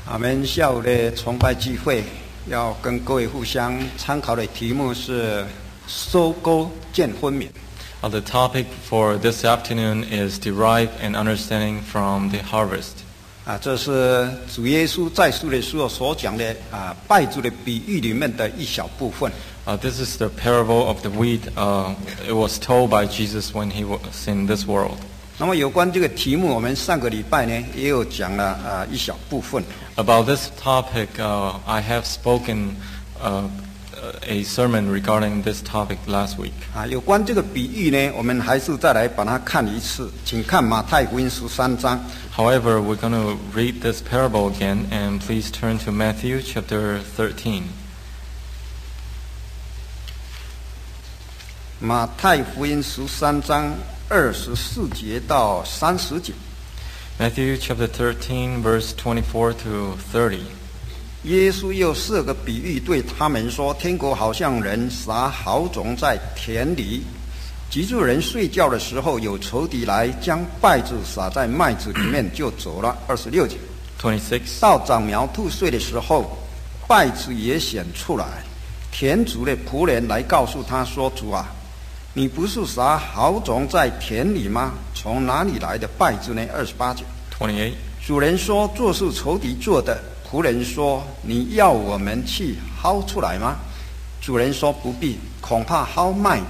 我们下午的崇拜聚会要跟各位互相参考的题目是收割见分娩。 The topic for this afternoon is derive an understanding from the harvest. 这是主耶稣在世的时候所讲的稗子的比喻里面的一小部分。 This is the parable of the wheat. It was told by Jesus when he was in this world. 那么有关这个题目，我们上个礼拜呢也有讲了一小部分。 About this topic, I have spoken a sermon regarding this topic last week. 有关这个比喻呢，我们还是再来把它看一次，请看马太福音13章。 However, we're going to read this parable again, and please turn to Matthew chapter 13. 马太福音13章24节到30节。 Matthew chapter 13, verse 24 to 30. 耶稣又设个比喻对他们说：天国好像人撒好种在田里，记住人睡觉的时候，有仇敌来将稗子撒在麦子里面，就走了。26节。 26. 到长苗吐穗的时候，稗子也显出来。田主的仆人来告诉他说：主啊，你不是撒好种在田里吗？从哪里来的稗子呢？28节。 28. 主人说：做是仇敌做的。仆人说：你要我们去薅出来吗？主人说：不必，恐怕薅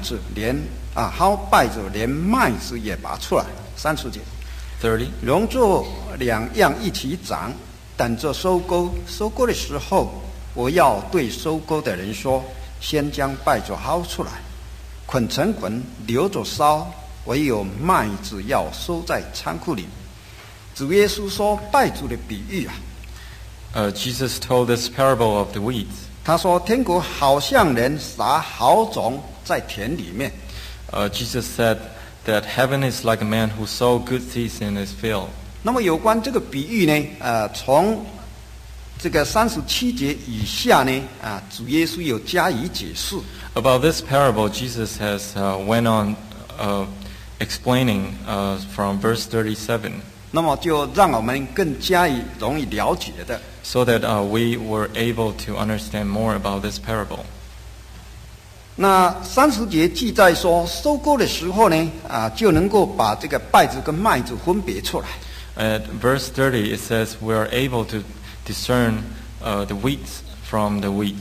稗子连麦子也拔出来。30节。 30. 容作两样一起长，等着收割。收割的时候，我要对收割的人说：先将稗子薅出来，捆成捆，留着烧；唯有麦子要收在仓库里。主耶稣说稗子的比喻 Jesus told this parable of the wheat. 他说天国好像人撒好种在田里面。 Jesus said that heaven is like a man who sowed good seeds in his field. 那么有关这个比喻呢，从这个37节以下呢，主耶稣有加以解释。 About this parable, Jesus has went on explaining from verse 37. 那么就让我们更加以容易了解的。 So that we were able to understand more about this parable. 那30节记载说，收割的时候呢，就能够把这个稗子跟麦子分别出来。 At verse 30, it says we are able to discern the wheat from the wheat.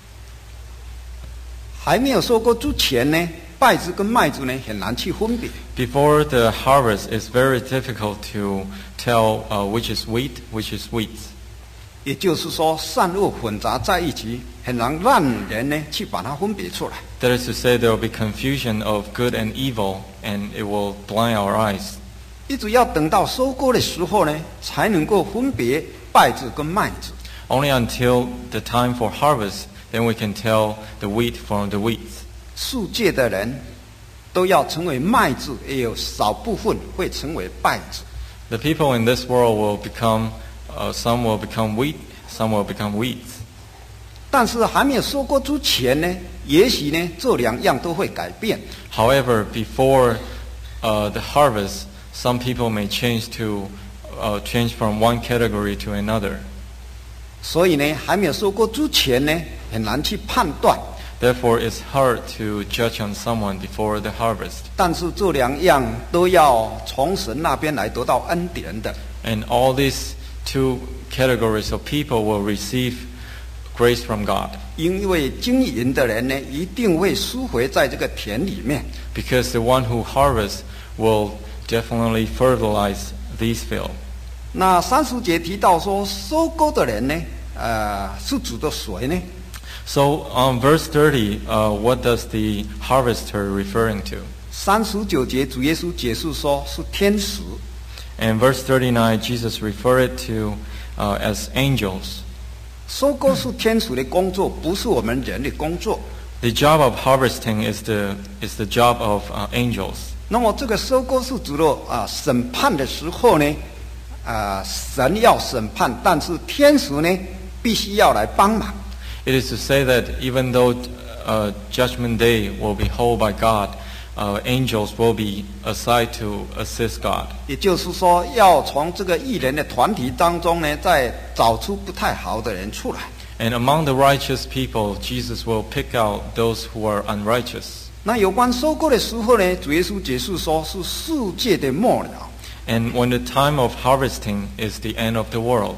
还没有收割之前呢，稗子跟麦子呢很难去分别。 Before the harvest, it's very difficult to tell which is wheat, which is wheat. 也就是说，善恶混杂在一起，很难让人呢去把它分别出来。 That is to say, there will be confusion of good and evil, and it will blind our eyes. 一直要等到收割的时候呢，才能够分别稗子跟麦子。 Only until the time for harvest, then we can tell the wheat from the wheat. 世界的人都要成为麦子，也有少部分会成为稗子。 The people in this world will become, some will become wheat, some will become weeds. 但是还没有收割之前呢，也许呢这两样都会改变。 However, before the harvest, some people may change from one category to another. 所以呢，还没有收割之前呢，很难去判断。 Therefore, it's hard to judge on someone before the harvest. 但是这两样都要从神那边来得到恩典的。 And all these two categories of people will receive grace from God. 因为经营的人呢，一定会输回在这个田里面。 Because the one who harvests will definitely fertilize these fields. 那30节提到说，收割的人呢，是指的谁呢？ So on verse 30, what does the harvester referring to? 39节主耶稣解释说是天使。 And verse 39, Jesus referred to as angels. 收割是天使的工作，不是我们人的工作。 The job of harvesting is the job of angels. 那么这个收割是指的审判的时候呢，神要审判，但是天使呢必须要来帮忙。 It is to say that even though Judgment Day will be held by God, angels will be assigned to assist God. 也就是说，要从这个义人的团体当中呢，再找出不太好的人出来。 And among the righteous people, Jesus will pick out those who are unrighteous. 那有关收割的时候呢，主耶稣解释说是世界的末了。 And when the time of harvesting is the end of the world.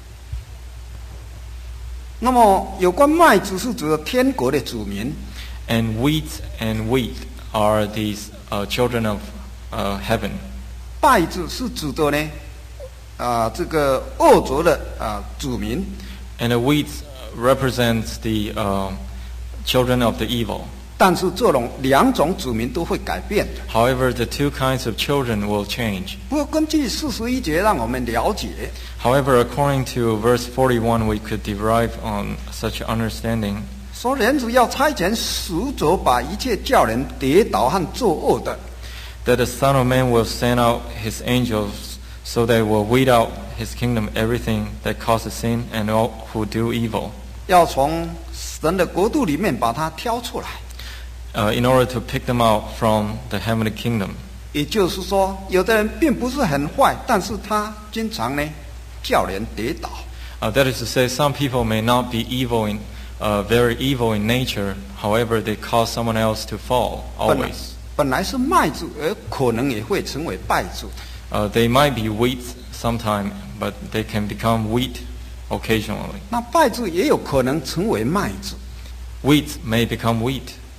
那么有关麦子是指天国的子民， And wheat are these children of heaven. 稗子是指的呢，这个恶族的子民。 And the wheat represents the children of the evil. 但是这两种子民都会改变的。 However, the two kinds of children will change. 不过根据41节让我们了解， However, according to verse 41, we could derive on such understanding 说人子要差遣使者把一切叫人跌倒和作恶的， that the Son of Man will send out his angels so they will weed out his kingdom everything that causes sin and all who do evil, 要从神的国度里面把它挑出来。 in order to pick them out from the heavenly kingdom. 也就是说，有的人并不是很坏，但是他经常呢叫人跌倒。 That is to say, some people may not be very evil in nature. However, they cause someone else to fall 本 always. 来是麦子，而可能也会成为稗子。 They might be wheat sometime, but they can become wheat occasionally. 那稗子也有可能成为麦子。 Wheat may become wheat.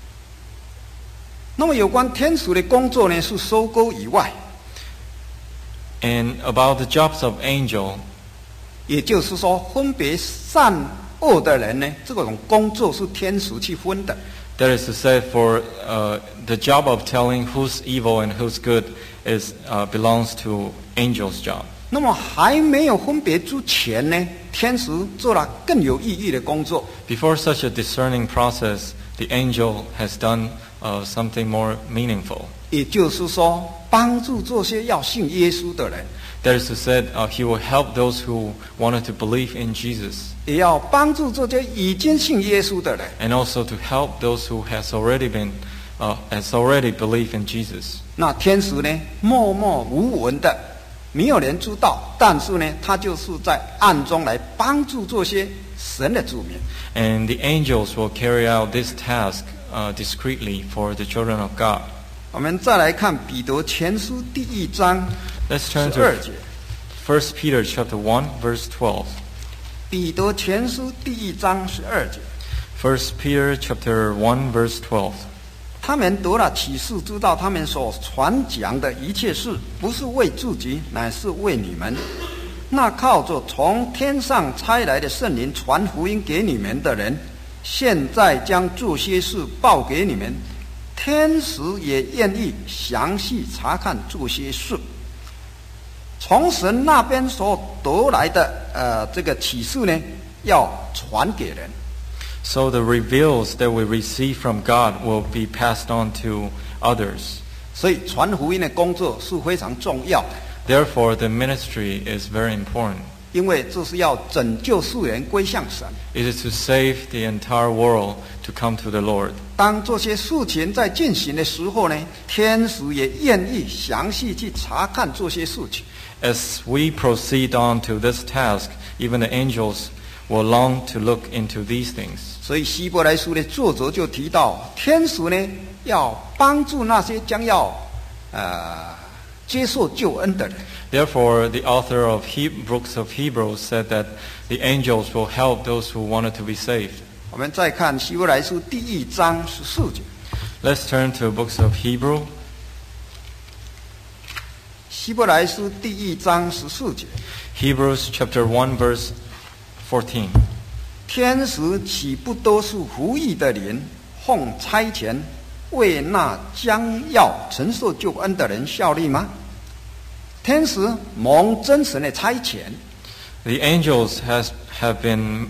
那么有关天使的工作呢，是收割以外， And about the jobs of angel, 也就是说分别善恶的人呢，这种工作是天使去分的。 that is to say, for the job of telling who's evil and who's good belongs to angels' job. 那么还没有分别之前呢，天使做了更有意义的工作。 Before such a discerning process, the angel has done something more meaningful. 也就是说，帮助这些要信耶稣的人， That is to say, he will help those who wanted to believe in Jesus, 也要帮助这些已经信耶稣的人。 and also to help those who has already believed in Jesus. 那天使呢，默默无闻的，没有人知道，但是呢，他就是在暗中来帮助这些神的子民。 And the angels will carry out this task discreetly for the children of God. 我们再来看彼得前书第1章 Let's turn 12 to 节。 1 Peter chapter 1, verse 12. 彼得前书第1章12节， 1 Peter chapter 1, verse 12. 他们得了启示，知道他们所传讲的一切事，不是为自己，乃是为你们。那靠着从天上差来的圣灵传福音给你们的人，现在将这些事报给你们。天使也愿意详细查看这些事。从神那边所得来的这个启示呢，要传给人。 So the reveals that we receive from God will be passed on to others. 所以传福音的工作是非常重要的， Therefore, the ministry is very important. 因为这是要拯救世人归向神。 It is to save the entire world to come to the Lord. 当这些事情在进行的时候呢，天使也愿意详细去查看这些事情。 As we proceed on to this task, even the angels will long to look into these things. 所以希伯来书的作者就提到，天使呢要帮助那些将要接受救恩的人。 Therefore, the author of books of Hebrews said that the angels will help those who wanted to be saved. 我们再看希伯来书第1章14节， Let's turn to books of Hebrew. 希伯来书第1章14节， Hebrews chapter 1, verse 14. 天使岂不都是服役的人，奉差遣为那将要承受救恩的人效力吗？天使蒙真神的差遣， The angels have been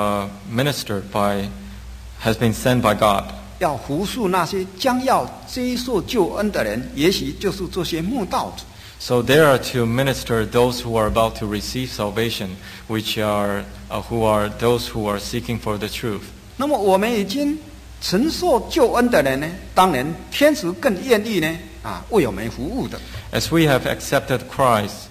sent by God. 要服侍那些将要接受救恩的人，也许就是这些慕道者。 So they are to minister those who are about to receive salvation, who are those who are seeking for the truth. 那么我们已经承受救恩的人呢，当然天使更愿意呢为我们服务的。 As we have accepted Christ,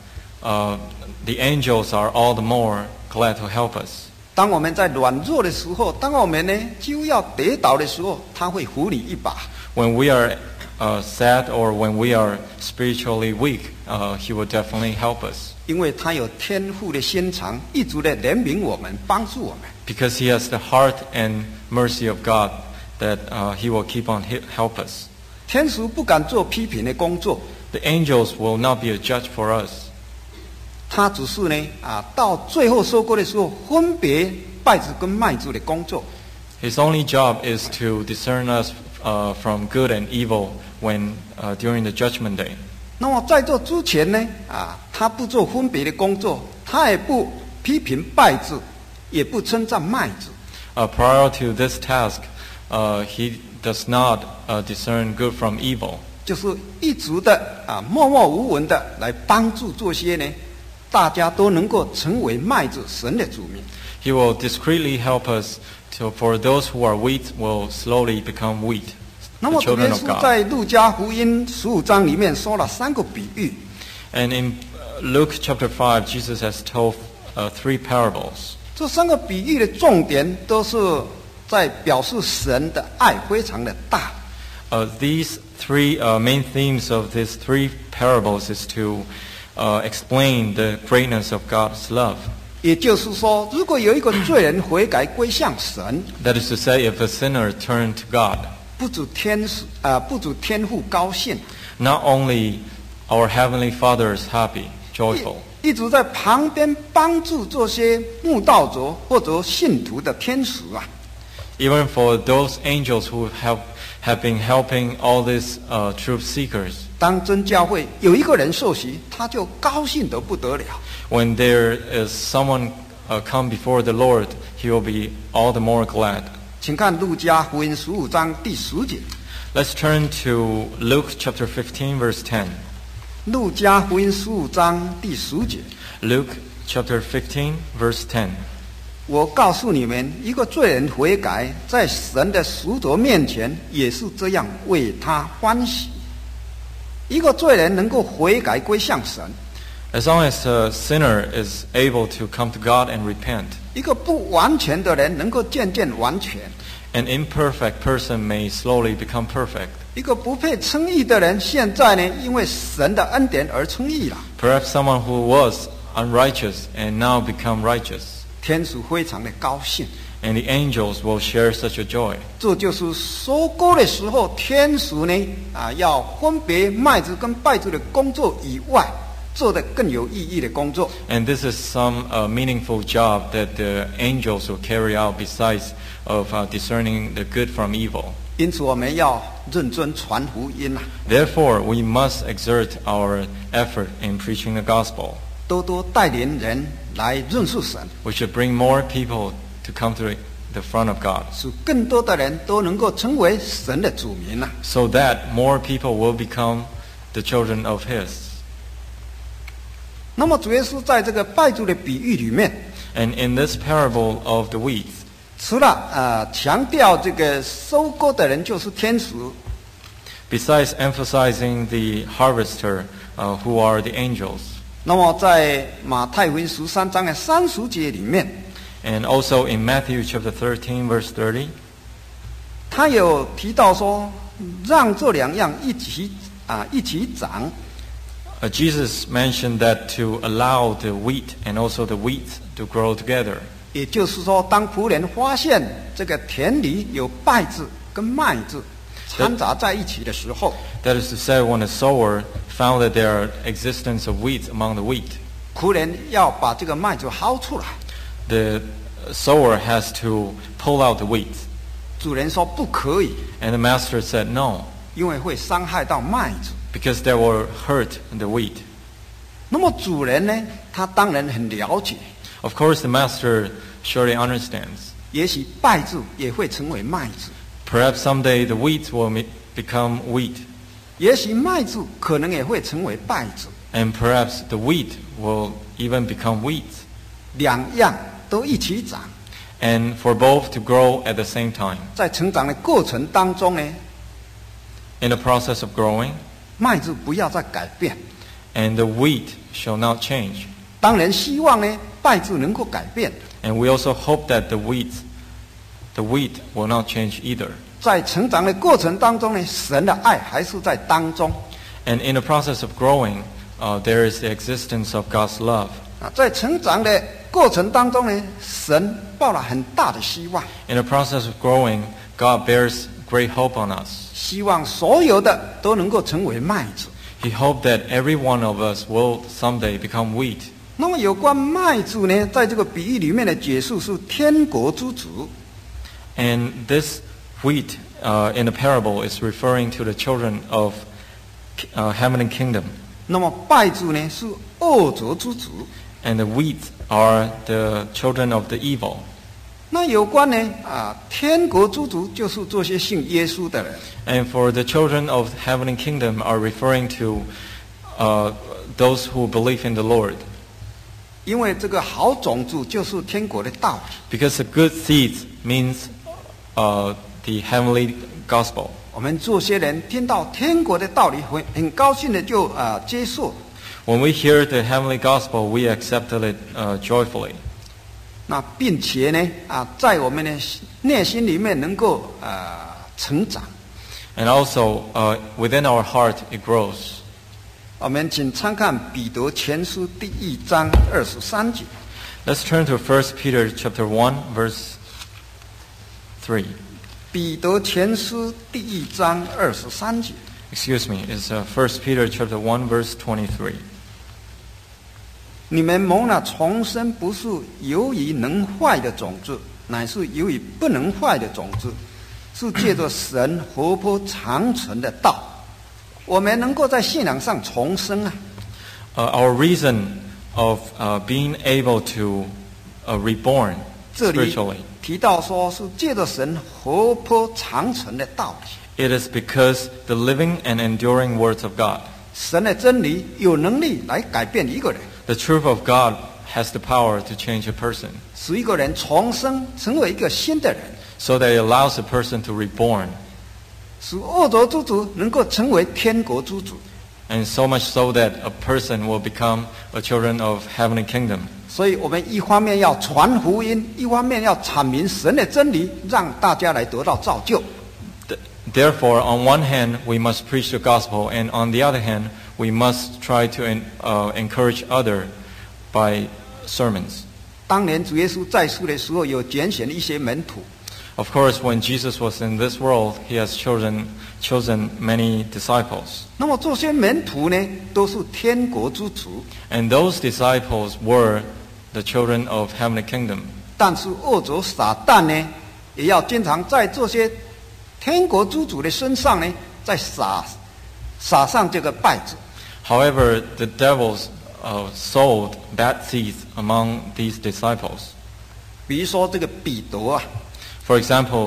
the angels are all the more glad to help us. 当我们在软弱的时候，当我们呢几乎要跌倒的时候，他会扶你一把。 When we are sad or when we are spiritually weak, He will definitely help us. 因为他有天父的心肠，一直的怜悯我们，帮助我们。 Because He has the heart and mercy of God, that He will keep on help us. 天使不敢做批评的工作， The angels will not be a judge for us. 他只是呢到最后收割的时候，分别稗子跟麦子的工作。 His only job is to discern us from good and evil when during the judgment day. 那么在这之前呢他不做分别的工作，他也不批评稗子，也不称赞麦子。 Prior to this task, He does not discern good from evil. 就是一直的默默无闻的来帮助这些呢，大家都能够成为麦子神的子民。 He will discreetly help us for those who are wheat will slowly become wheat, 那 the 么主耶 children of 稣在 God. 路加福音15章里面说了3个比喻， And in Luke chapter 5, Jesus has told 3 parables. 这3个比喻的重点都是在表示神的爱非常的大。 These 3 main themes of these 3 parables is to explain the greatness of God's love. 也就是说，如果有一个罪人悔改归向神， That is to say, if a sinner turned to God, 不止天父高兴， not only our Heavenly Father is happy, joyful, 一直在旁边帮助这些慕道者或者信徒的天使 even for those angels who have been helping all these truth seekers, 当真教会有一个人受洗，他就高兴得不得了。 when there is someone come before the Lord, He will be all the more glad. 请看路加福音15章第10节。 Let's turn to Luke chapter 15, verse 10. 路加福音15章第10节。 Luke chapter 15, verse 10. 我告诉你们，一个罪人悔改，在神的使者面前也是这样为他欢喜。一个罪人能够悔改归向神， As long as a sinner is able to come to God and repent, 一个不完全的人能够渐渐完全， an imperfect person may slowly become perfect. 一个不配称义的人，现在呢，因为神的恩典而称义了。 Perhaps someone who was unrighteous and now become righteous. 天使非常的高兴， And the angels will share such a joy. 这就是收割的时候，天使呢要分别麦子跟稗子的工作以外，做的更有意义的工作。 And this is some meaningful job that the angels will carry out besides of discerning the good from evil. 因此，我们要认真传福音 Therefore, we must exert our effort in preaching the gospel. 多多带领人来认识神， We should bring more people to come to the front of God, 使更多的人都能够成为神的子民 so that more people will become the children of His. 那么主耶稣在这个稗子的比喻里面， And in this parable of the wheat, 除了强调这个收割的人就是天使， besides emphasizing the harvester, who are the angels, 那么在马太福音13章的30节里面， and also in Matthew chapter 13, verse 30, 他有提到说，让这2样一起长。 Jesus mentioned that to allow the wheat and also the wheat to grow together. 也就是说，当仆人发现这个田里有稗子跟麦子掺杂在一起的时候， That is to say, when a sower found that there are existence of wheat among the wheat, 仆人要把这个麦子薅出来。 the sower has to pull out the wheat. 主人说不可以， And the master said no, 因为会伤害到麦子。 because that will hurt the wheat. 那么主人呢，他当然很了解， Of course, the master surely understands. 也许稗子也会成为麦子， Perhaps someday the wheat will become wheat, 也许麦子可能也会成为稗子， and perhaps the wheat will even become wheat. 2样都一起长， and for both to grow at the same time. 在成长的过程当中呢， In the process of growing, 麦子不要再改变。 and the wheat shall not change. 当然希望呢，麦子能够改变。 And we also hope that the wheat will not change either. 在成长的过程当中呢，神的爱还是在当中。 And in the process of growing, there is the existence of God's love. 在成长的过程当中呢，神抱了很大的希望， In the process of growing, God bears great hope on us. 希望所有的都能够成为麦子。 He hoped that every one of us will someday become wheat. 那么有关麦子呢，在这个比喻里面的解释是天国之子。 And this wheat in the parable is referring to the children of heavenly kingdom. 那么稗子呢是恶者之子。 And the wheat are the children of the evil. 那有关呢天国之子就是这些信耶稣的人。 And for the children of heavenly kingdom are referring to those who believe in the Lord. 因为这个好种子就是天国的道理。 Because the good seeds means the heavenly gospel. 我们这些人听到天国的道理，很高兴的就接受。 When we hear the heavenly gospel, we accepted it joyfully. 那并且呢在我们的内心里面能够成长。 And also within our heart, it grows. 我们请参看彼得前书第1章23节。 Let's turn to 1 Peter chapter 1, verse 3. 彼得前书第1章23节。 Excuse me, it's 1 Peter chapter 1, verse 23. 你们蒙了重生，不是由于能坏的种子，乃是由于不能坏的种子，是借着神活泼长存的道。我们能够在信仰上重生啊。 Our reason of being able to reborn 这里 spiritually, 提到说是借着神活泼长存的道理， it is because the living and enduring words of God. 神的真理有能力来改变一个人， The truth of God has the power to change a person, 使一个人重生，成为一个新的人， so that it allows a person to reborn, 使恶者之子能够成为天国之子。 and so much so that a person will become a children of heavenly kingdom. 所以我们一方面要传福音，一方面要阐明神的真理，让大家来得到造就。 Therefore, on one hand, we must preach the gospel, and on the other hand, we must try to encourage others by sermons. 当年主耶稣在世的时候，有拣选一些门徒， Of course, when Jesus was in this world, he has chosen many disciples. 那么这些门徒呢，都是天国之子， And those disciples were the children of heavenly kingdom. 但是恶者撒旦呢，也要经常在这些天国之子的身上呢，再撒上这个稗子。 However, the devils sowed bad seeds among these disciples. 比如说这个彼得啊， For example,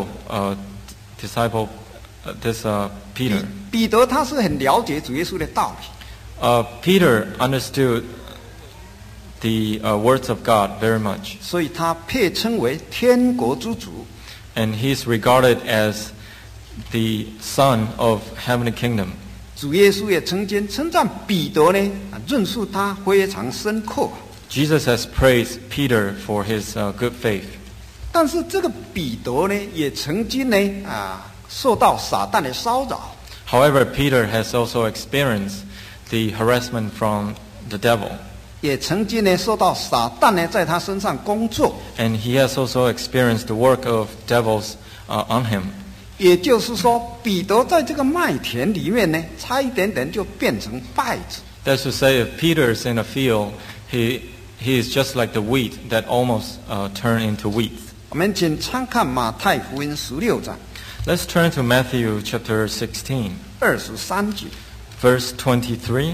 Peter. 彼得他是很了解主耶稣的道理， Peter understood the words of God very much, 所以他配称为天国之子。 and he's regarded as the son of heavenly kingdom. 主耶稣也曾经称赞彼得呢，认识他非常深刻。 Jesus has praised Peter for his good faith. 但是这个彼得呢，也曾经呢受到撒旦的骚扰， However, Peter has also experienced the harassment from the devil, 也曾经呢受到撒旦呢在他身上工作。 and he has also experienced the work of devils on him. 也就是说，彼得在这个麦田里面呢，差一点点就变成稗子。 That's to say, if Peter is in a field, he is just like the wheat that almost turned into wheat. 我们请参看马太福音16章 Let's turn to Matthew chapter 16, 23节。 verse 23.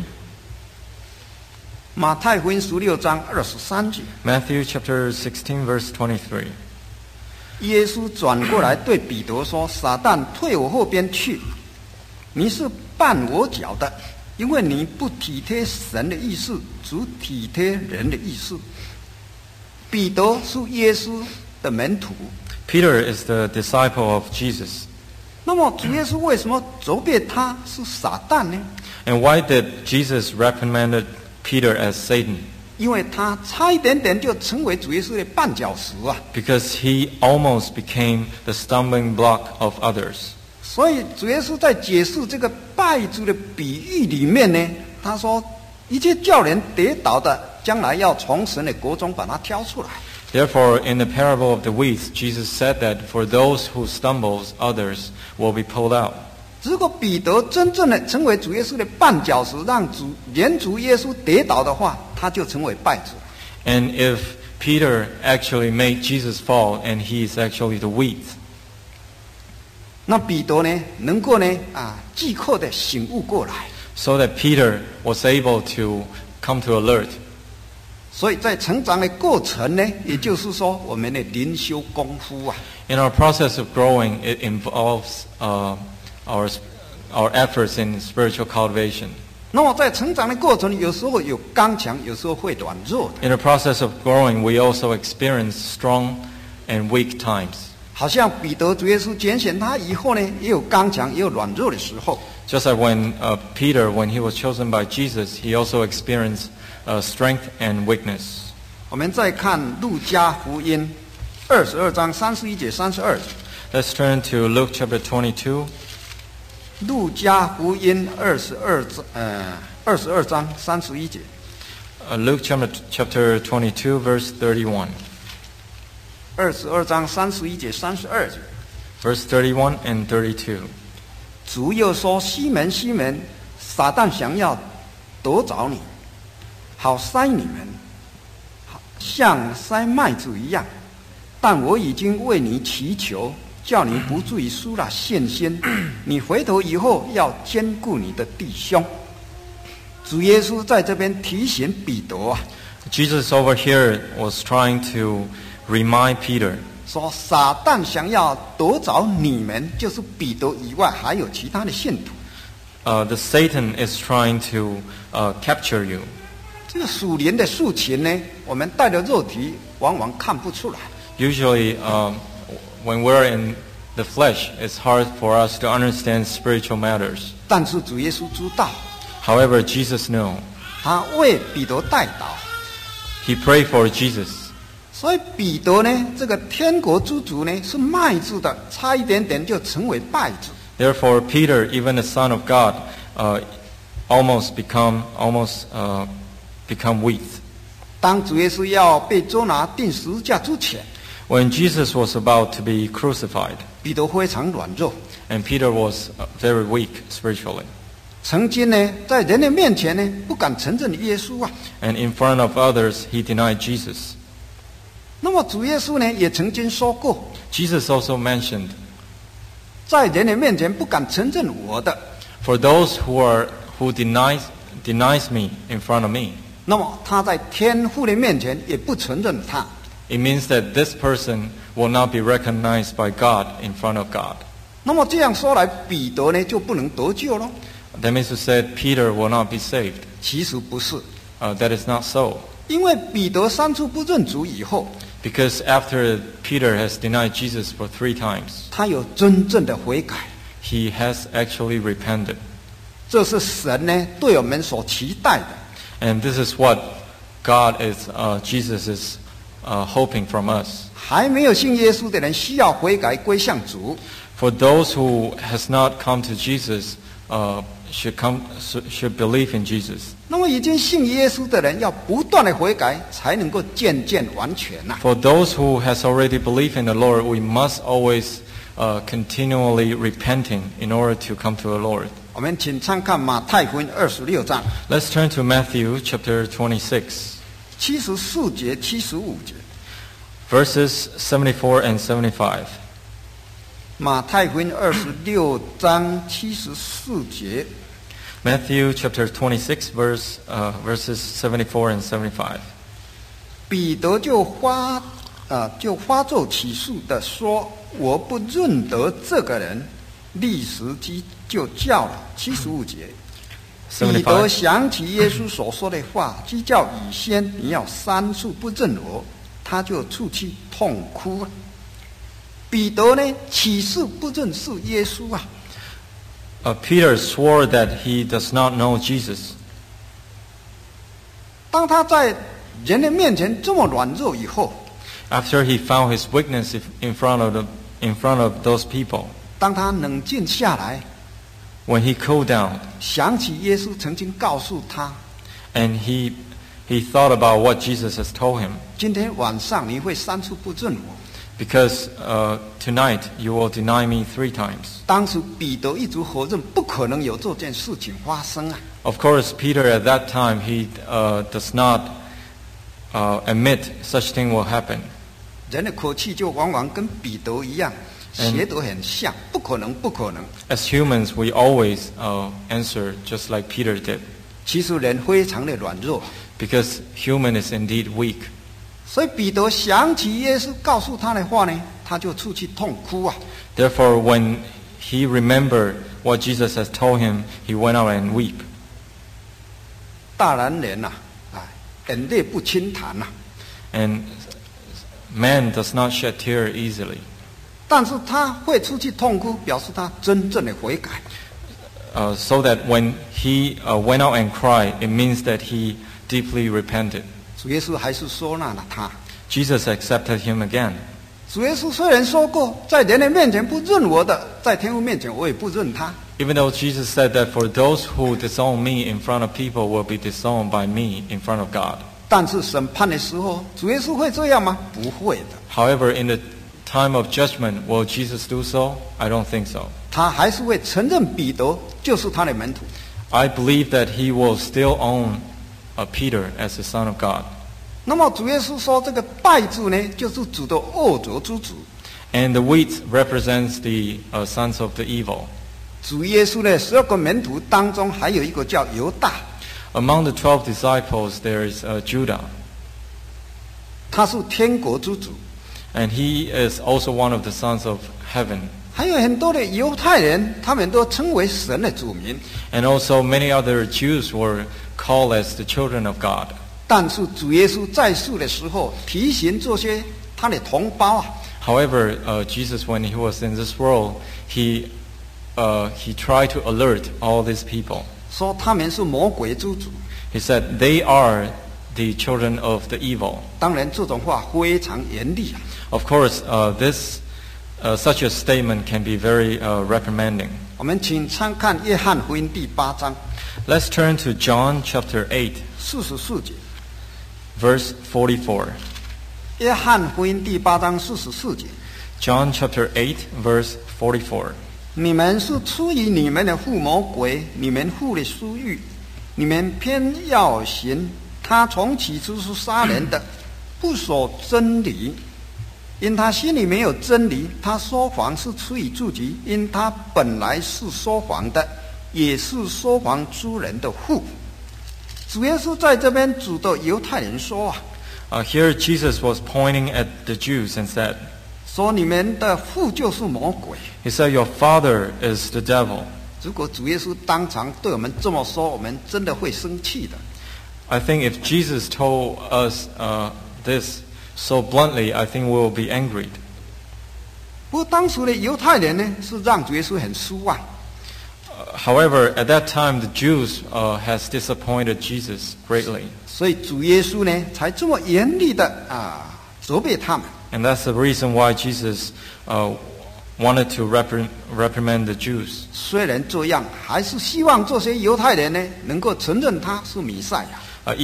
马太福音16章23节， Matthew chapter 16, verse 23. 耶稣转过来对彼得说：“撒旦，退我后边去！你是绊我脚的，因为你不体贴神的意思，只体贴人的意思。”彼得是耶稣的门徒。 Peter is the disciple of Jesus. 那么主耶稣为什么责备他是撒旦呢？ And why did Jesus reprimanded Peter as Satan? 因为他差一点点就成为主耶稣的绊脚石啊！ Because he almost became the stumbling block of others. 所以主耶稣在解释这个稗子的比喻里面呢，他说一切叫人跌倒的，将来要从神的国中把它挑出来。 Therefore, in the parable of the weeds, Jesus said that for those who stumbles, others will be pulled out. 如果彼得真正的成为主耶稣的绊脚石，让连主耶稣跌倒的话，他就成为稗子。 And if Peter actually made Jesus fall, and he is actually the wheat, 那彼得呢，能够呢即刻的醒悟过来。 so that Peter was able to come to alert. 所以在成长的过程呢，也就是说我们的灵修功夫啊。 In our process of growing, it involves our efforts in spiritual cultivation. 那么在成长的过程，有时候有刚强，有时候会软弱的。 In the process of growing, we also experience strong and weak times. 好像彼得主耶稣拣选他以后呢，也有刚强，也有软弱的时候。 Just like when Peter, when he was chosen by Jesus, he also experienced strength and weakness. 我们再看路加福音22章31节32节。 Let's turn to Luke chapter 22. 路加福音22章31节。 Luke chapter 22, verse 31. 22章31节32节。 Verse 31 and 32. 主又说：“西门，西门，撒旦想要夺走你，好塞你们，像塞麦子一样。但我已经为你祈求，叫你不至于输了信心。你回头以后要兼顾你的弟兄。”主耶稣在这边提醒彼得啊， Jesus over here was trying to remind Peter 说撒旦想要夺走你们，就是彼得以外还有其他的信徒。 the Satan is trying to capture you. 这个属灵的事情呢，我们带着肉体往往看不出来。 Usually, when we're in the flesh, it's hard for us to understand spiritual matters. 但是主耶稣知道， However, Jesus knew. 他为彼得代祷， He prayed for Jesus. 所以彼得呢，这个天国之主呢，是麦子的，差一点点就成为稗子。 Therefore, Peter, even the Son of God, almost become wheat. 当主耶稣要被捉拿钉十字架之前， When Jesus was about to be crucified, 彼得非常软弱， and Peter was very weak spiritually, 曾经呢，在人的面前呢，不敢承认耶稣啊。 and in front of others, he denied Jesus. 那么主耶稣呢，也曾经说过， Jesus also mentioned, 在人的面前不敢承认我的， for those who denies me in front of me, 那么他在天父的面前也不承认他。 it means that this person will not be recognized by God in front of God. 那么这样说来，彼得呢就不能得救了？ That means to say Peter will not be saved. 其实不是， That is not so. 因为彼得3次不认主以后， Because after Peter has denied Jesus for 3 times, 他有真正的悔改。 he has actually repented. 这是神呢对我们所期待的。 And this is what Jesus is hoping from us. 还没有信耶稣的人需要悔改归向主。 For those who has not come to Jesus, should believe in Jesus. 那么已经信耶稣的人要不断的悔改，才能够渐渐完全呐、 For those who has already believed in the Lord, we must always continually repenting in order to come to the Lord. 我们请参看马太福音26章 Let's turn to Matthew chapter 26, 74节、75节。 verses 74 and 75. 马太福音26章74节。 Matthew chapter 26, verses 74 and 75. 彼得就发作起誓的说：“我不认得这个人。”立时就叫了。75节。彼得想起耶稣所说的话：“鸡叫以先，你要3次不认我。” 他就出去痛哭啊。彼得呢，起誓不认识耶稣啊。 Peter swore that he does not know Jesus. 当他在人的面前这么软弱以后， After he found his weakness in front of those people, 当他冷静下来， when he cooled down 想起耶稣曾经告诉他， and he thought about what Jesus has told him, 今天晚上你会3次不认我。 because tonight you will deny me 3 times. 当时彼得一直否认，不可能有这件事情发生啊。 Of course, Peter at that time, he does not admit such thing will happen. 人的口气就往往跟彼得一样，写得很像，不可能，不可能。 As humans, we always answer just like Peter did, 其实人非常的软弱， because human is indeed weak. 所以彼得想起耶稣告诉他的话呢，他就出去痛哭啊。 Therefore, when he remembered what Jesus has told him, he went out and weep. 大男人呐，眼泪不轻弹呐。 And man does not shed tear easily. 但是他会出去痛哭，表示他真正的悔改。 So that when he went out and cried, it means that he deeply repented. 主耶稣还是收纳了他。 Jesus accepted him again. 主耶稣虽然说过，在人的面前不认我的，在天父面前我也不认他。 Even though Jesus said that for those who disown me in front of people will be disowned by me in front of God. 但是审判的时候，主耶稣会这样吗？不会的。 However, in the time of judgment, will Jesus do so? I don't think so. 他还是会承认彼得就是他的门徒。 I believe that he will still own Peter as the Son of God. 那么主耶稣说，这个败子呢，就是主的恶者之子。 And the wheat represents the sons of the evil. 主耶稣的12个门徒当中，还有一个叫犹大， Among the 12 disciples, there is Judah, 他是天国之子。 and he is also one of the sons of heaven. 还有很多的犹太人，他们都称为神的子民。 And also many other Jews were called as the children of God. 但是主耶稣在世的时候，提醒这些他的同胞啊， However, Jesus, when he was in this world, he tried to alert all these people. 说他们是魔鬼之子。 He said, they are the children of the evil. 当然，这种话非常严厉啊。 Of course, such a statement can be very reprimanding. 我们请参看约翰福音第8章 Let's turn to John chapter 8, 44节。 verse 44. 约翰福音第8章44节。 John chapter 8, verse 44. 你们是出于你们的父魔鬼，你们父的私欲，你们偏要行他从起初是杀人的，不守真理，因他心里没有真理，他说谎是出于自己，因他本来是说谎的，也是说谎之人的父。主耶稣在这边指着犹太人说啊， Here Jesus was pointing at the Jews and said, 说你们的父就是魔鬼。 he said, your father is the devil. 如果主耶稣当场对我们这么说，我们真的会生气的。 I think if Jesus told us this so bluntly, I think we will be angry. 不过当时的犹太人呢，是让主耶稣很失望。 However, at that time, the Jews has disappointed Jesus greatly. 所以主耶稣呢，才这么严厉的责备他们。 And that's the reason why Jesus wanted to reprimand the Jews. 虽然这样，还是希望这些犹太人呢，能够承认他是弥赛亚。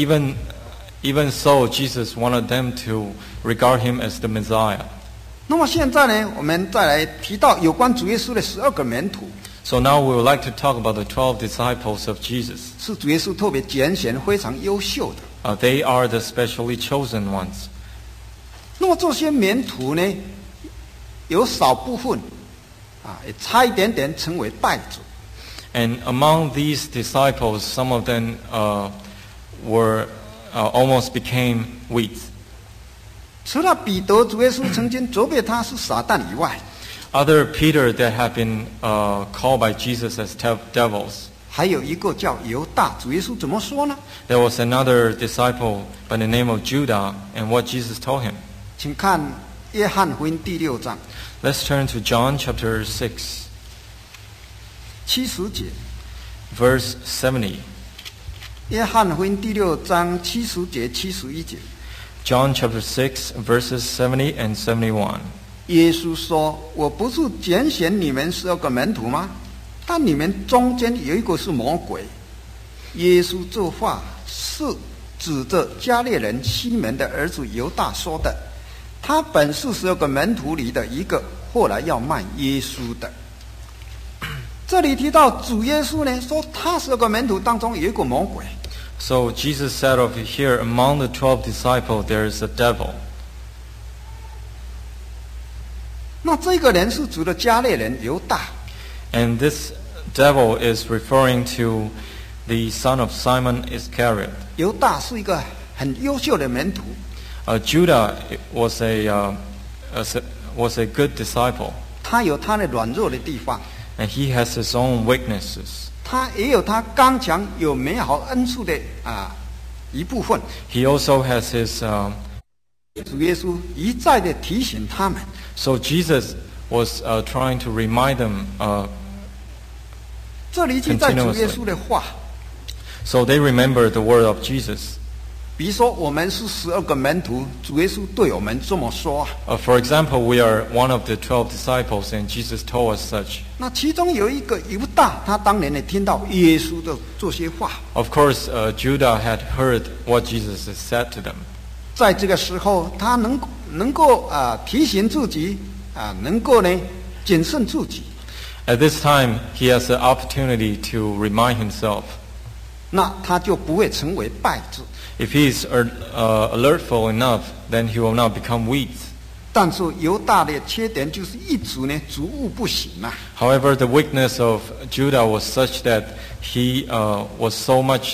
Even so, Jesus wanted them to regard him as the Messiah. 那么现在呢，我们再来提到有关主耶稣的12个门徒， So now we would like to talk about the 12 disciples of Jesus. 是主耶稣特别拣选非常优秀的。 They are the specially chosen ones. 那么这些门徒呢，有少部分也差一点点成为败子。 And among these disciples, some of them were almost became weak. 除了彼得，主耶稣曾经责备他是撒旦以外， Other Peter that have been called by Jesus as devils. 还有一个叫犹大。主耶稣怎么说呢？ There was another disciple by the name of Judah, and what Jesus told him. 请看约翰福音第6章 Let's turn to John chapter 6, 70节。 verse 70. 约翰福音第6章70节、71节。 John chapter 6, verses 70 and 71. 耶稣说：“我不是拣选你们12个门徒吗？但你们中间有一个是魔鬼。”耶稣这话是指着加略人西门的儿子犹大说的。他本是12个门徒里的一个，后来要卖耶稣的。这里提到主耶稣呢，说他12个门徒当中有一个魔鬼。 So Jesus said over here, among the 12 disciples, there is a devil. 那这个人是指的加略人犹大。 And this devil is referring to the son of Simon Iscariot. 犹大是一个很优秀的门徒， Judah was a good disciple, 他有他的软弱的地方， and he has his own weaknesses. 他也有他刚强有美好恩赐的一部分。 He also has his. 主耶稣一再的提醒他们， So Jesus was trying to remind them. 这里记载主耶稣的话。 So they remember the word of Jesus. 比如说，我们是12个门徒，主耶稣对我们这么说。 For example, we are one of the 12 disciples, and Jesus told us such. 那其中有一个犹大，他当年也听到耶稣的这些话， Of course, Judah had heard what Jesus had said to them. 在这个时候，他能够提醒自己能够呢谨慎自己。 At this time, he has the opportunity to remind himself. 那他就不会成为败子。 If he is alertful enough, then he will not become weak. 但是犹大的缺点就是一直呢逐步不行啊。 However, the weakness of Judah was such that he was so much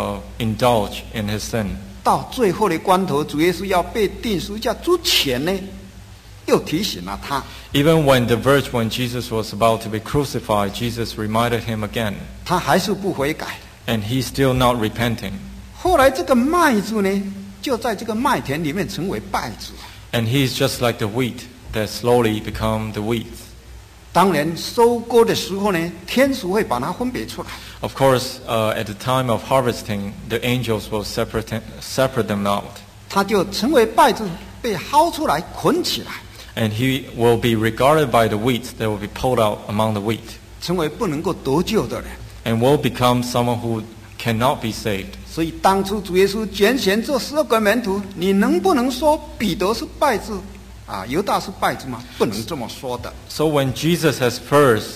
indulged in his sin. 到最后的关头，主耶稣要被钉十字架之前呢，又提醒了他。 Even when the verge when Jesus was about to be crucified, Jesus reminded him again, 他还是不悔改。 and he's still not repenting. 后来这个麦子呢，就在这个麦田里面成为败子。 And he's just like the wheat that slowly become the wheat. 当然，收割的时候呢，天使会把它分别出来。 Of course, at the time of harvesting, the angels will separate them out. 他就成为败子，被薅出来捆起来， And he will be regarded by the wheat that will be pulled out among the wheat. 成为不能够得救的人。 And will become someone who cannot be saved. 所以当初主耶稣拣选这12个门徒，你能不能说彼得是败子犹大是败子吗？不能这么说的。 So when Jesus has first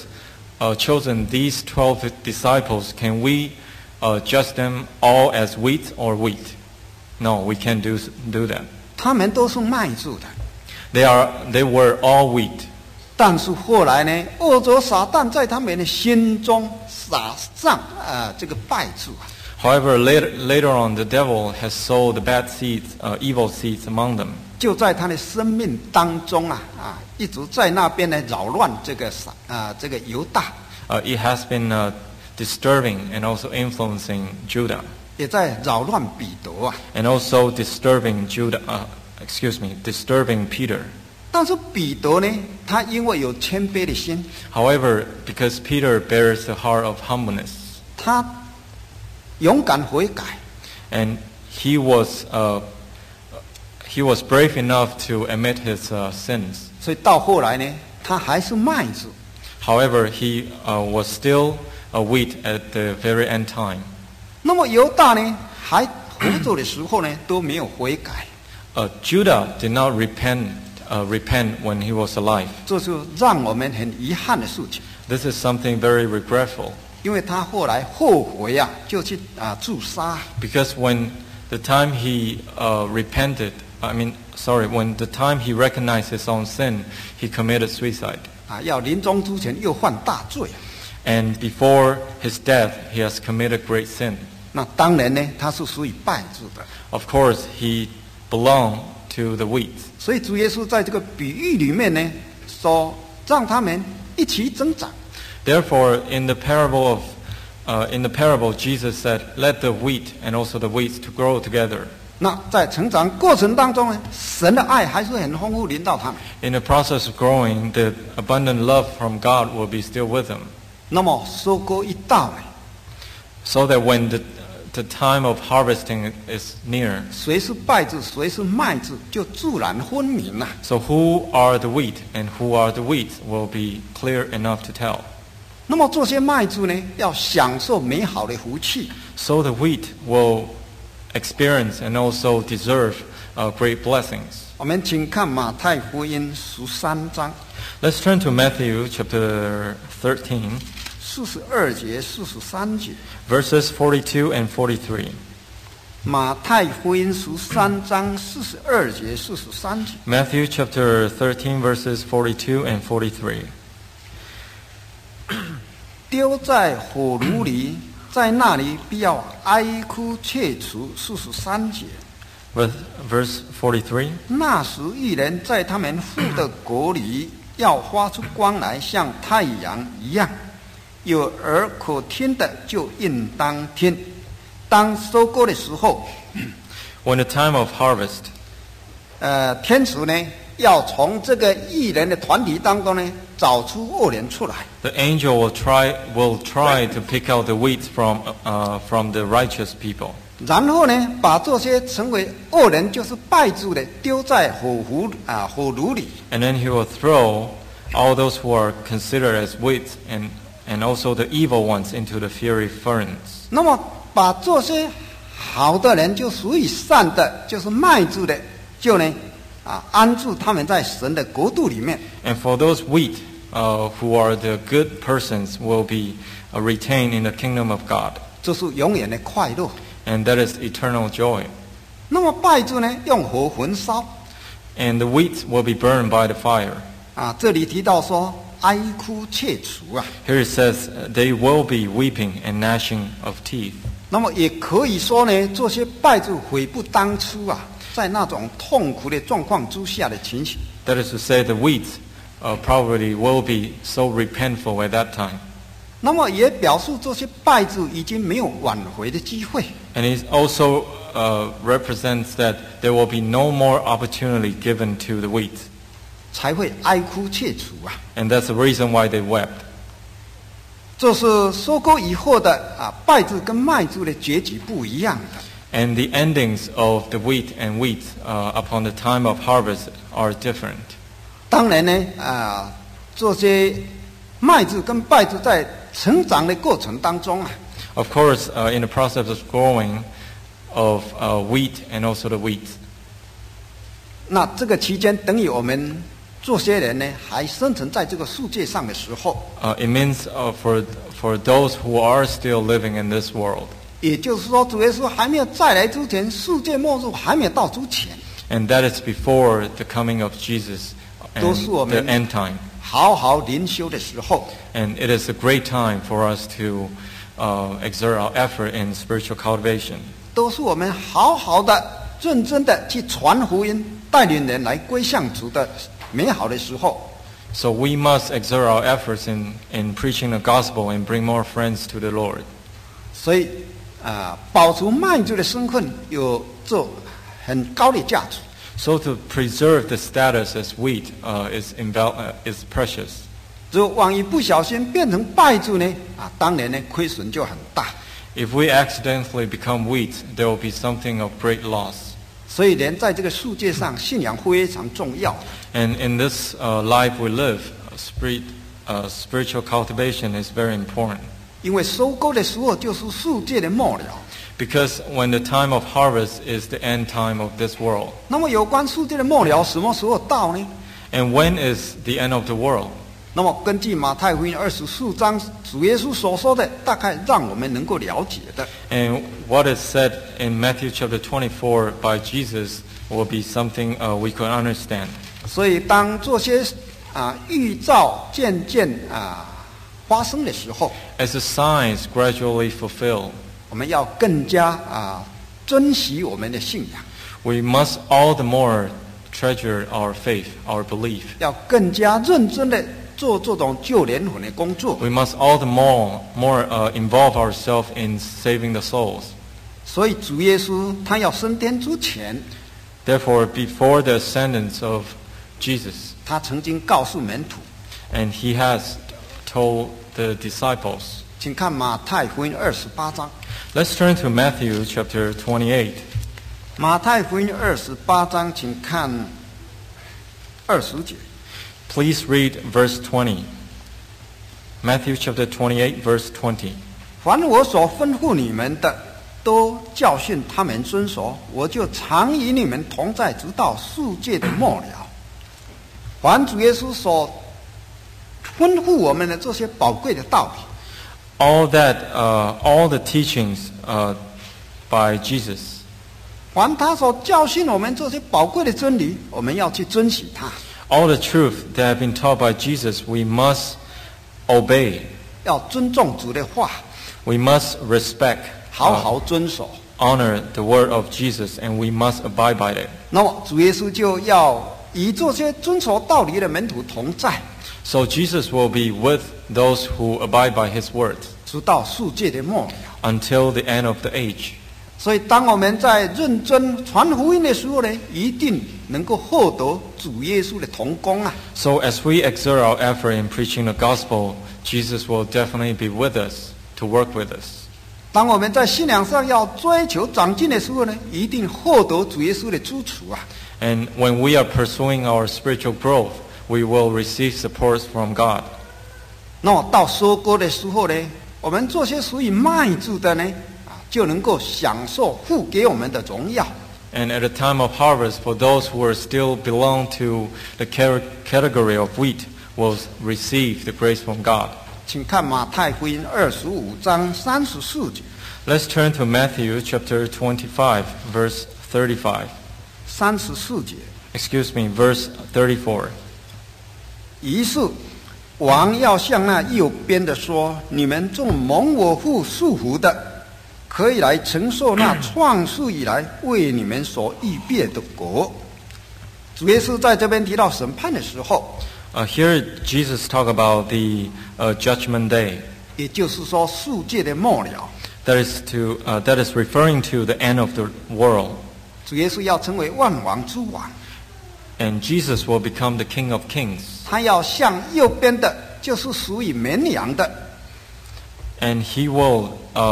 chosen these 12 disciples, can we judge them all as wheat or wheat? No, we can't do that. 他们都是麦子的， They were all wheat. 但是后来呢，恶者撒旦在他们的心中撒上这个败子。 However, later on, the devil has sowed the bad seeds, evil seeds among them. 就在他的生命当中一直在那边呢扰乱这个犹大， It has been disturbing and also influencing Judah, 也在扰乱彼得 and also disturbing Peter. 但是彼得呢，他因为有谦卑的心， However, because Peter bears the heart of humbleness, 他勇敢悔改， and he was brave enough to admit his sins. 所以到后来呢，他还是麦子。 However, he was still a wheat at the very end time. 那么犹大呢，还活着的时候呢，都没有悔改， Judah did not repent when he was alive. 这是让我们很遗憾的事情。 This is something very regretful, 因为他后来后悔就去自杀。 because when the time he when the time he recognized his own sin, he committed suicide. 要临终之前又犯大罪。 And before his death, he has committed great sin. 那当然呢，他是属于败子的。 Of course, he belonged to the wheat. 所以主耶稣在这个比喻里面呢，说让他们一起增长。 Therefore, in the parable, Jesus said, "Let the wheat and also the weeds to grow together." 那在成长过程当中呢，神的爱还是很丰富临到他们。 In the process of growing, the abundant love from God will be still with them. 那么收割一到呢， So that when the time of harvesting is near, 谁是稗子，谁是麦子，就自然分明了。 so who are the wheat and who are the wheat will be clear enough to tell. 那么这些麦子呢，要享受美好的福气。 So the wheat will experience and also deserve great blessings. 我们请看马太福音13章 Let's turn to Matthew chapter 13, 42节、43节。 verses 42 and 43. 马太福音13章42节、43节。 Matthew chapter 13, verses 42 and 43. 丢在火炉里，在那里必要哀哭切齿。43节。 Verse 43. 那时义人在他们父的国里要发出光来，像太阳一样。有耳可听的就应当听。当收割的时候， When the time of harvest, 天使呢要从这个义人的团体当中呢找出恶人出来。 the angel will try to pick out the wheat from the righteous people. 然后呢，把这些成为恶人，就是稗子的，丢在火炉里。 And then he will throw all those who are considered as wheat and also the evil ones into the fiery furnace. 那么把这些好的人，就属于善的，就是麦子的，就呢安置他们在神的国度里面。 And for those wheat who are the good persons will be retained in the kingdom of God. 这是永远的快乐。 And that is eternal joy. 那么稗子呢，用火焚烧。 And the wheat will be burned by the fire. 这里提到说哀哭切齿啊。 Here it says they will be weeping and gnashing of teeth. 那么也可以说呢，这些稗子悔不当初啊，在那种痛苦的状况之下的情形。 That is to say, the wheat probably will be so repentful at that time. 那么也表示这些稗子已经没有挽回的机会。 And it also represents that there will be no more opportunity given to the wheat. 才会哀哭切齿啊。 And that's the reason why they wept. 这是收割以后的稗子跟麦子的结局不一样的。 And the endings of the wheat and wheat upon the time of harvest are different. 当然呢，这些麦子跟稗子在成长的过程当中啊， Of course, in the process of growing of wheat and also the wheat. 那这个期间等于我们这些人呢还生存在这个世界上的时候， It means for those who are still living in this world. 也就是说，主耶稣还没有再来之前，世界末日还没有到之前， And that is before the coming of Jesus and 都是我 the 们 end time. 好好灵修的时候。 And it is a great time for us to exert our effort in spiritual cultivation. 都是我们好好的、认真的去传福音，带领人来归向主的美好的时候。 So we must exert our efforts in preaching the gospel and bring more friends to the Lord. 所以保持麦子的身份有着很高的价值。 So to preserve the status as wheat is precious. 如果万一不小心变成稗子呢，当然呢亏损就很大。 If we accidentally become wheat, there will be something of great loss. 所以人在这个世界上，信仰非常重要。 And in this life we live, spiritual cultivation is very important. 因为收割的时候就是世界的末了。 Because when the time of harvest is the end time of this world. 那么有关世界的末了什么时候到呢？ And when is the end of the world? 那么根据马太福音24章主耶稣所说的，大概让我们能够了解的。 And what is said in Matthew chapter 24 by Jesus will be something we could understand. 所以当这些预兆渐渐发生的时候， As the signs gradually fulfill, 我们要更加珍惜我们的信仰， we must all the more treasure our faith, our belief. 要更加认真的做这种救人魂的工作。 We must all the more involve ourselves in saving the souls. 所以主耶稣他要升天之前， Therefore, before the ascendance of Jesus, 他曾经告诉门徒， and he has told the disciples. 请看马太福音28章。 Let's turn to Matthew chapter 28. 马太福音28章，请看20节。 Please read verse 20. Matthew chapter 28, verse 20. 凡我所吩咐你们的，都教训他们遵守，我就常与你们同在，直到世界的末了。凡主耶稣所吩咐我们的这些宝贵的道理， All the teachings by Jesus, 凡他所教训我们这些宝贵的真理，我们要去珍惜它， all the truth that have been taught by Jesus, we must obey. 要尊重主的话， We must respect, 好好遵守。 honor the word of Jesus, and we must abide by it. 那么主耶稣就要与这些遵守道理的门徒同在， So Jesus will be with those who abide by his word 直到世界的末了。 until the end of the age. 所以，当我们在认真传福音的时候呢，一定能够获得主耶稣的同工啊！ So as we exert our effort in preaching the gospel, Jesus will definitely be with us to work with us. 当我们在信仰上要追求长进的时候呢，一定获得主耶稣的支持啊！ And when we are pursuing our spiritual growth, we will receive support from God. 那么到收割的时候呢，我们这些属于麦子的呢，就能够享受父给我们的荣耀。 And at the time of harvest, for those who are still belong to the category of wheat, will receive the grace from God. 请看马太福音25章34节。 Let's turn to Matthew chapter 25, verse 35. 34节。 Excuse me, verse 34. 于是王要向那右边的说：“你们众蒙我父祝福的，可以来承受那创世以来为你们所预备的国。”主耶稣在这边提到审判的时候， Here Jesus talk about the judgment day. 也就是说世界的末了。 That is referring to the end of the world. 主耶稣要成为万王之王， And Jesus will become the King of Kings. 他要向右边的，就是属于绵羊的， And he will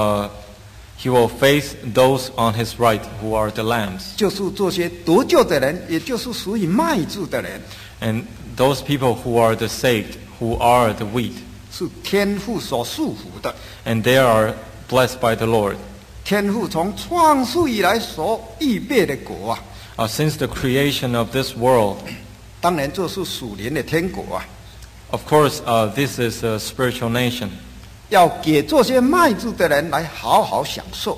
face those on his right who are the lambs. 就是这些得救的人，也就是属于麦子的人， And those people who are the saved, who are the wheat. 是天父所祝福的。 And they are blessed by the Lord. 天父从创世以来所预备的国啊， Since the creation of this world, 当然这是属灵的天国啊， of course, this is a spiritual nation. 要给这些麦子的人来好好享受。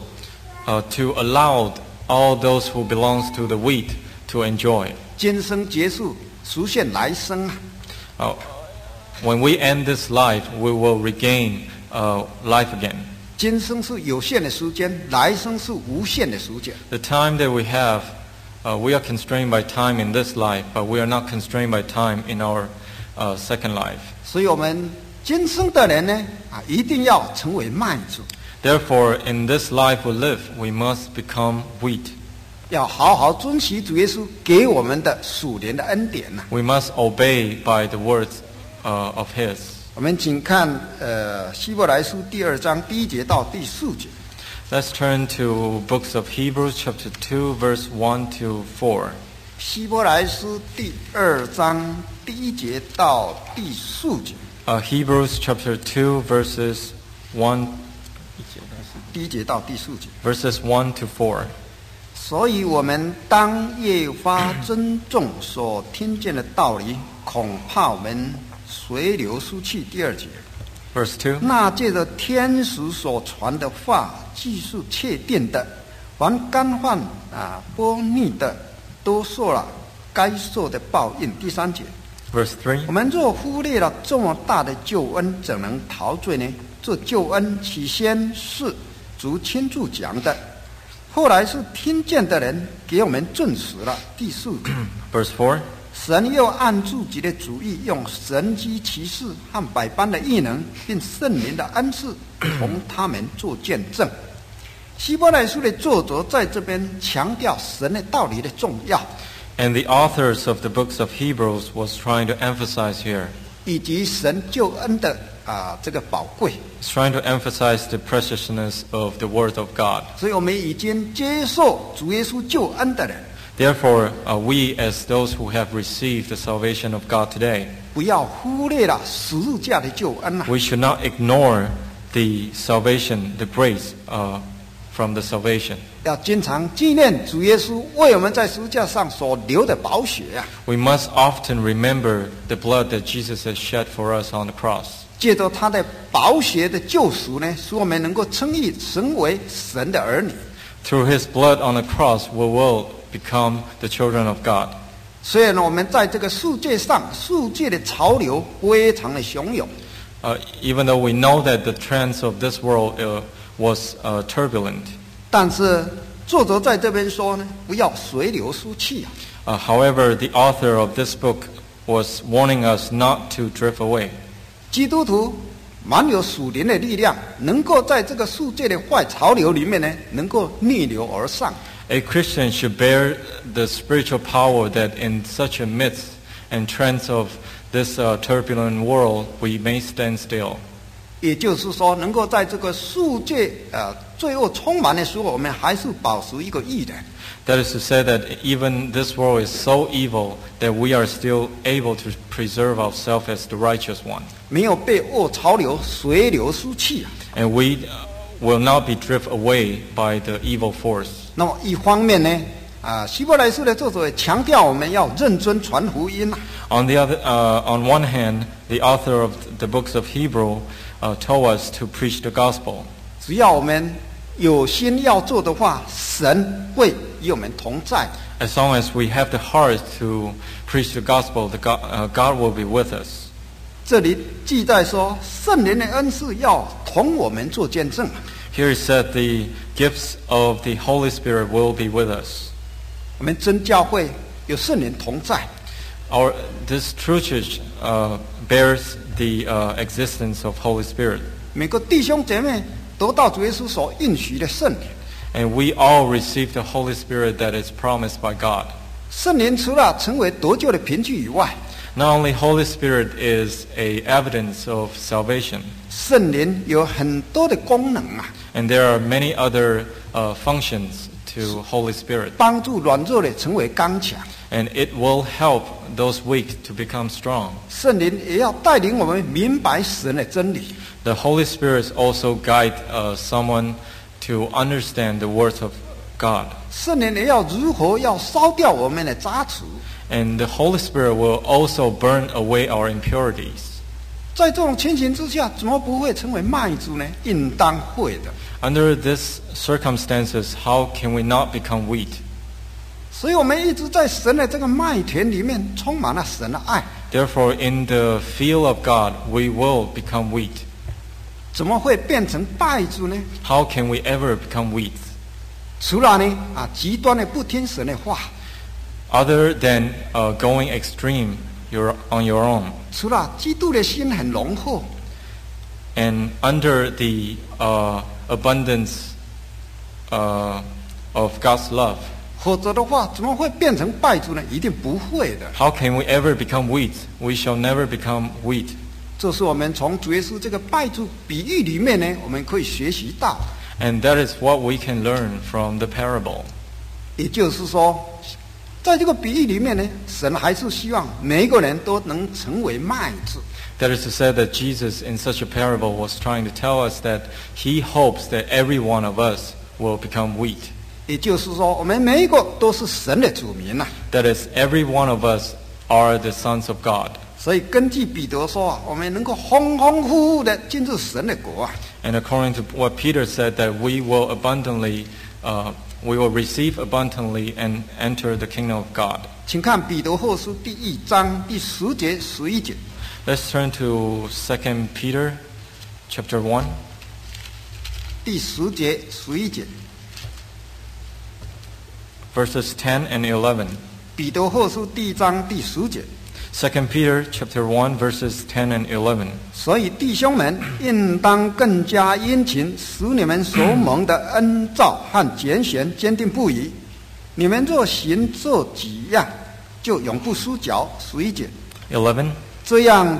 To allow all those who belongs to the wheat to enjoy. 今生结束，实现来生啊。 When we end this life, we will regain life again. 今生是有限的时间，来生是无限的时间。 The time that we have, we are constrained by time in this life, but we are not constrained by time in our second life. 所以我们今生的人呢，一定要成为麦子， Therefore, in this life we live, we must become wheat. 要好好遵循主耶稣给我们的属灵的恩典呐。 We must obey by the words of His. 我们请看希伯来书第2章1节到第4节。 Let's turn to books of Hebrews chapter 2, verse 1 to 4. 希伯来书第2章1节到第4节。 Hebrews chapter 2, verses 1 节到第4节。 verses 1 to 4. 所以我们当越发尊重所听见的道理，恐怕我们随流失去。第2节。 Verse 2. 那借着天使所传的话，既是确定的，凡干犯悖逆的，都受了该受的报应。第3节。 Verse 3. 我们若忽略了这么大的救恩，怎能逃罪呢？这救恩起先是主亲自讲的，后来是听见的人给我们证实了。第4节。 Verse 4. 神又按自己的主意，用神机骑士和百般的异能，并圣灵的恩赐，同他们做见证。 希伯来书的作者在这边强调神的道理的重要， And the authors of the books of Hebrews was trying to emphasize here. 以及神救恩的这个宝贵。 It's trying to emphasize the preciousness of the Word of God. 所以我们已经接受主耶稣救恩的人， Therefore, we as those who have received the salvation of God today, 不要忽略了十字架的救恩啊！ we should not ignore the salvation, the grace from the salvation. 要经常纪念主耶稣为我们在十字架上所流的宝血啊！ We must often remember the blood that Jesus has shed for us on the cross. 借着他的宝血的救赎呢，使我们能够称义成为神的儿女。 Through His blood on the cross, we will become the children of God. 虽然我们在这个世界上，世界的潮流非常的汹涌， Even though we know that the trends of this world was turbulent, 但是作者在这边说呢，不要随流输气啊！ however, the author of this book was warning us not to drift away. 基督徒满有属灵的力量，能够在这个世界的坏潮流里面呢，能够逆流而上。 A Christian should bear the spiritual power that in such a midst and trends of this turbulent world, we may stand still. 也就是说，能够在这个世界罪恶充满的时候，我们还是保持一个义人。 That is to say that even this world is so evil that we are still able to preserve ourselves as the righteous one. 没有被恶潮流随流输气啊！ And we will not be driven away by the evil force. 那么一方面呢，希伯来书的作者也强调我们要认真传福音啊。 On one hand, the author of the books of Hebrew told us to preach the gospel. 只要我们有心要做的话，神会与我们同在。 As long as we have the heart to preach the gospel, God will be with us. 这里记载说，圣灵的恩赐要同我们做见证。 Here it said the gifts of the Holy Spirit will be with us. 我们真教会有圣灵同在， This true church bears the existence of Holy Spirit. 每个弟兄姐妹得到主耶稣所应许的圣灵。 And we all receive the Holy Spirit that is promised by God. 圣灵除了成为得救的凭据以外， Not only Holy Spirit is a evidence of salvation, 圣灵有很多的功能啊， and there are many other functions to Holy Spirit. 帮助软弱的成为刚强。 And it will help those weak to become strong. 圣灵也要带领我们明白神的真理。 The Holy Spirit also guide someone to understand the words of God. 圣灵也要如何要烧掉我们的杂质。 And the Holy Spirit will also burn away our impurities. 在这种情形之下，怎么不会成为麦子呢？应当会的。 Under these circumstances, how can we not become wheat? 所以我们一直在神的这个麦田里面，充满了神的爱。 Therefore, in the field of God, we will become wheat. 怎么会变成稗子呢？ How can we ever become wheat? 除了呢极端的不听神的话， Other than going extreme on your own. 除了基督的心很浓厚， And under the abundance of God's love, 否则的话，怎么会变成稗子呢？一定不会的。 how can we ever become wheat? We shall never become wheat. 这是我们从主耶稣这个稗子比喻里面呢，我们可以学习到。 And that is what we can learn from the parable. 也就是说，在这个比喻里面呢，神还是希望每一个人都能成为麦子。 That is to say that Jesus in such a parable was trying to tell us that he hopes that every one of us will become wheat. 也就是说，我们每一个都是神的子民呐。 That is, every one of us are the sons of God. 所以根据彼得说啊，我们能够丰丰富富的进入神的国啊。 And according to what Peter said, that we will receive abundantly and enter the kingdom of God. 请看彼得后书第1章第10节、11节。 Let's turn to 2 Peter chapter 1, 第10节、11节。 verses 10 and 11. 彼得后书第1章第10节。 2 Peter chapter 1 verses 10 and 11. 所以弟兄们，应当更加殷勤，使你们所蒙的恩召和拣选坚定不移。你们若行这几样，就永不输脚。11节， 11. 这样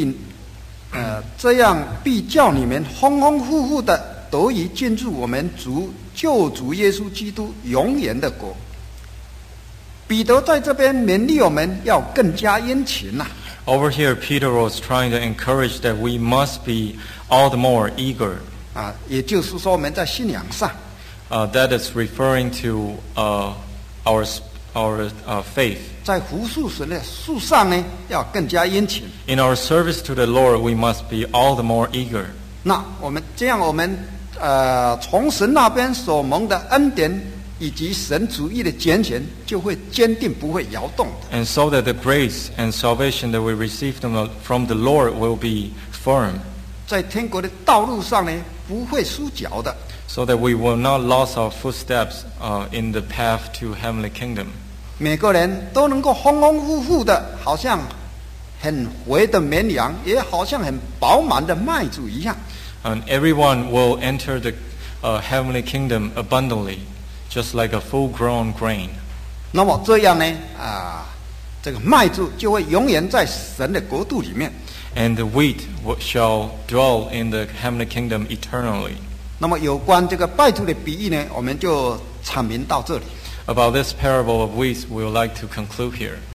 必叫你们丰丰富富的得以进入我们救主耶稣基督永远的国。彼得在这边勉励我们要更加殷勤呐。 Over here, Peter was trying to encourage that we must be all the more eager. 也就是说我们在信仰上， That is referring to our faith. 在服侍神的事上呢，要更加殷勤。 In our service to the Lord, we must be all the more eager. 那我们从神那边所蒙的恩典以及神主义的拣选，就会坚定，不会摇动的。 And so that the grace and salvation that we receive from the Lord will be firm. 在天国的道路上呢，不会输脚的。 So that we will not lose our footsteps in the path to heavenly kingdom. 每个人都能够丰丰富富的，好像很肥的绵羊，也好像很饱满的麦子一样。 And everyone will enter the heavenly kingdom abundantly, just like a full-grown grain. 那么这样呢，这个麦子就会永远在神的国度里面。 And the wheat shall dwell in the heavenly kingdom eternally. 那么有关这个麦子的比喻呢，我们就阐明到这里。 About this parable of wheat, we would like to conclude here.